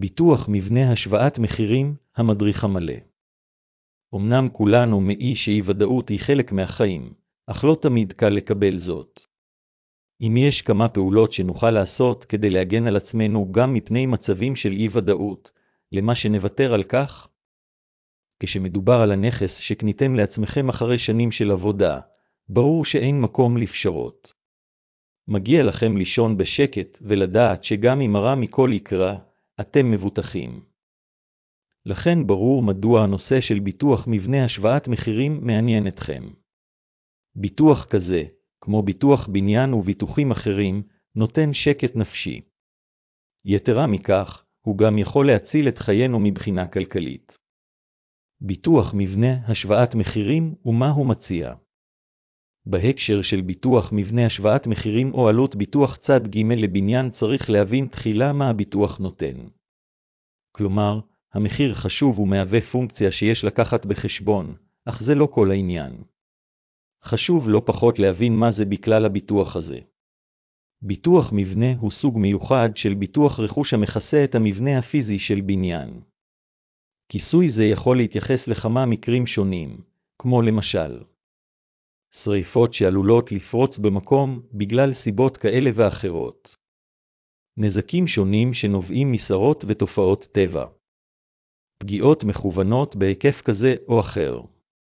ביטוח מבנה השוואת מחירים, המדריך המלא. אמנם כולנו מאי שאי-ודאות היא חלק מהחיים, אך לא תמיד קל לקבל זאת. אם יש כמה פעולות שנוכל לעשות כדי להגן על עצמנו גם מפני מצבים של אי-ודאות, למה שנוותר על כך? כשמדובר על הנכס שקניתם לעצמכם אחרי שנים של עבודה, ברור שאין מקום לפשרות. מגיע לכם לישון בשקט ולדעת שגם אם הרע מכל יקרה, אתם מבוטחים. לכן ברור מדוע הנושא של ביטוח מבנה השוואת מחירים מעניין אתכם. ביטוח כזה, כמו ביטוח בניין וביטוחים אחרים, נותן שקט נפשי. יתרה מכך, הוא גם יכול להציל את חיינו מבחינה כלכלית. ביטוח מבנה השוואת מחירים ומה הוא מציע. בהקשר של ביטוח מבנה השוואת מחירים או עלות ביטוח צד ג' לבניין צריך להבין תחילה מה הביטוח נותן. כלומר, המחיר חשוב ומהווה פונקציה שיש לקחת בחשבון, אך זה לא כל העניין. חשוב לא פחות להבין מה זה בכלל הביטוח הזה. ביטוח מבנה הוא סוג מיוחד של ביטוח רכוש המכסה את המבנה הפיזי של בניין. כיסוי זה יכול להתייחס לכמה מקרים שונים, כמו למשל, שריפות שעלולות לפרוץ במקום בגלל סיבות כאלה ואחרות. נזקים שונים שנובעים מסערות ותופעות טבע. פגיעות מכוונות בהיקף כזה או אחר.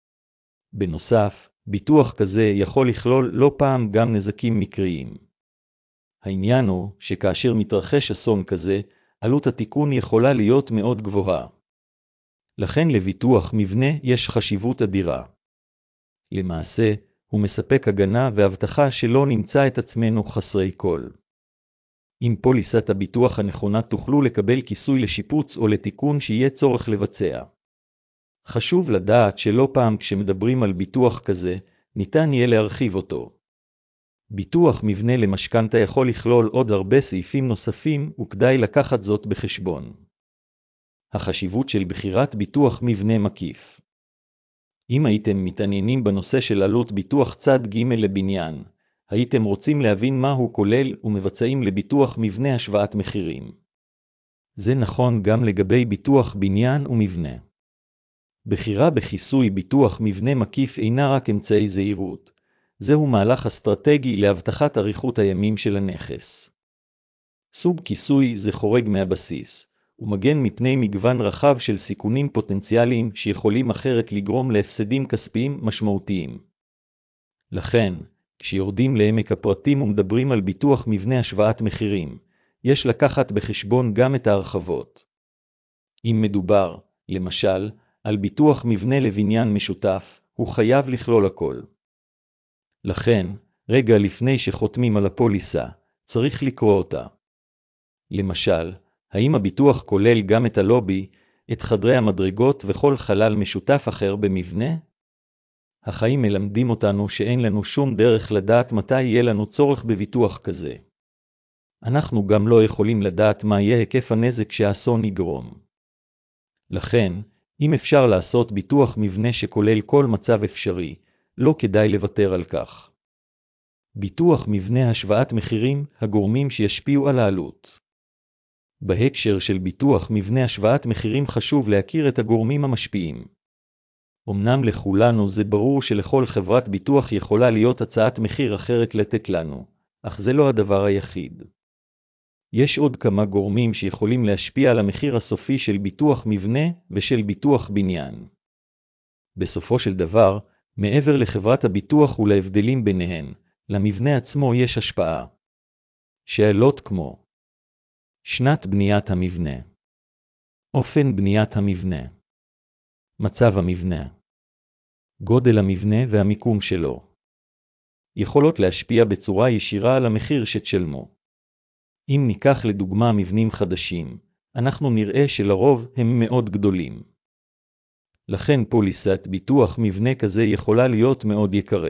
בנוסף, ביטוח כזה יכול לכלול לא פעם גם נזקים מקריים. העניין הוא שכאשר מתרחש אסון כזה, עלות התיקון יכולה להיות מאוד גבוהה. לכן לביטוח מבנה יש חשיבות אדירה. למעשה, הוא מספק הגנה והבטחה שלא נמצא את עצמנו חסרי כל. עם פוליסת הביטוח הנכונה תוכלו לקבל כיסוי לשיפוץ או לתיקון שיהיה צורך לבצע. חשוב לדעת שלא פעם כשמדברים על ביטוח כזה, ניתן יהיה להרחיב אותו. ביטוח מבנה למשכנתה יכול לכלול עוד הרבה סעיפים נוספים וכדאי לקחת זאת בחשבון. החשיבות של בחירת ביטוח מבנה מקיף. אם הייתם מתעניינים בנושא של עלות ביטוח צד ג' לבניין, הייתם רוצים להבין מה הוא כולל ומבצעים לביטוח מבנה השוואת מחירים. זה נכון גם לגבי ביטוח בניין ומבנה. בחירה בכיסוי ביטוח מבנה מקיף אינה רק אמצעי זהירות, זהו מהלך אסטרטגי להבטחת אריכות הימים של הנכס. סוג כיסוי זה חורג מהבסיס, ומגן מפני מגוון רחב של סיכונים פוטנציאליים שיכולים אחרת לגרום להפסדים כספיים משמעותיים. לכן, כשיורדים לעמק הפרטים ומדברים על ביטוח מבנה השוואת מחירים, יש לקחת בחשבון גם את ההרחבות. אם מדובר, למשל, על ביטוח מבנה לבניין משותף, הוא חייב לכלול הכל. לכן, רגע לפני שחותמים על הפוליסה, צריך לקרוא אותה. למשל, האם הביטוח כולל גם את הלובי, את חדרי המדרגות וכל חלל משותף אחר במבנה? החיים מלמדים אותנו שאין לנו שום דרך לדעת מתי יהיה לנו צורך בביטוח כזה. אנחנו גם לא יכולים לדעת מה יהיה היקף הנזק שהאסון יגרום. לכן, אם אפשר לעשות ביטוח מבנה שכולל כל מצב אפשרי, לא כדאי לוותר על כך. ביטוח מבנה השוואת מחירים, הגורמים שישפיעו על העלות. בהקשר של ביטוח מבנה השוואת מחירים חשוב להכיר את הגורמים המשפיעים. אמנם לכולנו זה ברור שלכל חברת ביטוח יכולה להיות הצעת מחיר אחרת לתת לנו, אך זה לא הדבר היחיד. יש עוד כמה גורמים שיכולים להשפיע על המחיר הסופי של ביטוח מבנה ושל ביטוח בניין. בסופו של דבר, מעבר לחברת הביטוח ולהבדלים ביניהן, למבנה עצמו יש השפעה. שאלות כמו שנת בניית המבנה, אופן בניית המבנה, מצב המבנה, גודל המבנה והמיקום שלו, יכולות להשפיע בצורה ישירה על המחיר שתשלמו. אם ניקח לדוגמה מבנים חדשים, אנחנו נראה שלרוב הם מאוד גדולים. לכן פוליסת ביטוח מבנה כזה יכולה להיות מאוד יקרה.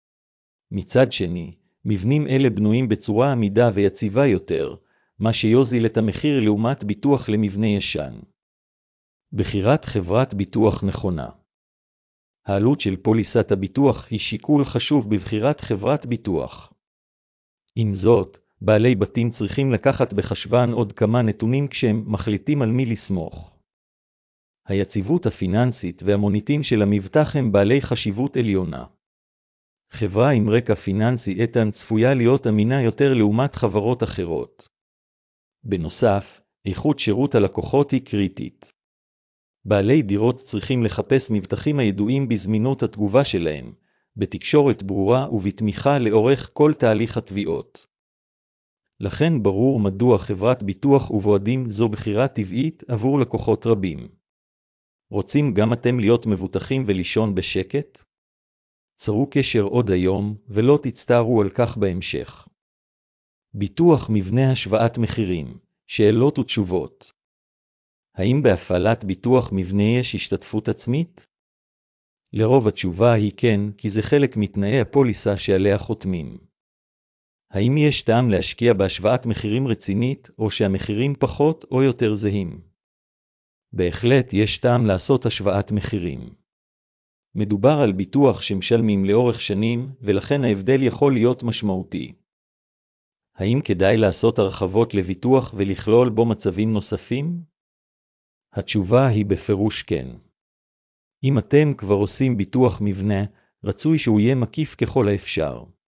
מצד שני, מבנים אלה בנויים בצורה עמידה ויציבה יותר, מה שיוזיל את המחיר לעומת ביטוח למבנה ישן. בחירת חברת ביטוח נכונה. העלות של פוליסת הביטוח היא שיקול חשוב בבחירת חברת ביטוח. עם זאת, בעלי בתים צריכים לקחת בחשבון עוד כמה נתונים כשהם מחליטים על מי לסמוך. היציבות הפיננסית והמוניטין של המבטח הם בעלי חשיבות עליונה. חברה עם רקע פיננסי איתן צפויה להיות אמינה יותר לעומת חברות אחרות. בנוסף, איכות שירות הלקוחות היא קריטית. בעלי דירות צריכים לחפש מבטחים הידועים בזמינות התגובה שלהם, בתקשורת ברורה ובתמיכה לאורך כל תהליך התביעות. לכן ברור מדוע חברת ביטוח ובועדים זו בחירה טבעית עבור לקוחות רבים. רוצים גם אתם להיות מבוטחים ולישון בשקט? צרו קשר עוד היום ולא תצטערו על כך בהמשך. ביטוח מבנה השוואת מחירים, שאלות ותשובות. האם בהפעלת ביטוח מבנה יש השתתפות עצמית? לרוב התשובה היא כן, כי זה חלק מתנאי הפוליסה שעליה חותמים. האם יש טעם להשקיע בהשוואת מחירים רצינית, או שהמחירים פחות או יותר זהים? בהחלט יש טעם לעשות השוואת מחירים. מדובר על ביטוח שמשלמים לאורך שנים, ולכן ההבדל יכול להיות משמעותי. האם כדאי לעשות הרחבות לביטוח ולכלול בו מצבים נוספים? התשובה היא בפירוש כן. אם אתם כבר עושים ביטוח מבנה, רצוי שהוא יהיה מקיף ככל האפשר.